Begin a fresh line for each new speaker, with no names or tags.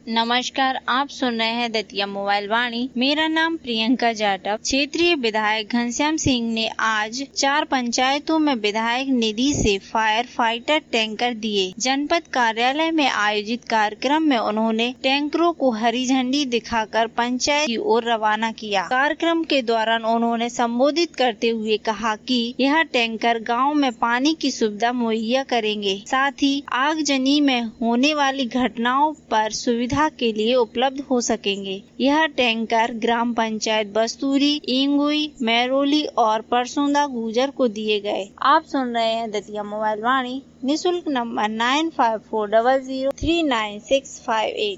नमस्कार, आप सुन रहे हैं दतिया मोबाइल वाणी। मेरा नाम प्रियंका जाटव। क्षेत्रीय विधायक घनश्याम सिंह ने आज 4 पंचायतों में विधायक निधि से फायर फाइटर टैंकर दिए। जनपद कार्यालय में आयोजित कार्यक्रम में उन्होंने टैंकरों को हरी झंडी दिखाकर पंचायत की ओर रवाना किया। कार्यक्रम के दौरान उन्होंने संबोधित करते हुए कहा कि यह टैंकर गाँव में पानी की सुविधा मुहैया करेंगे, साथ ही आगजनी में होने वाली घटनाओं पर सुविधा के लिए उपलब्ध हो सकेंगे। यह टैंकर ग्राम पंचायत बस्तूरी, इंगुई, मैरोली और परसोंदा गुजर को दिए गए। आप सुन रहे हैं दतिया मोबाइल वाणी। निःशुल्क नंबर 9540039658।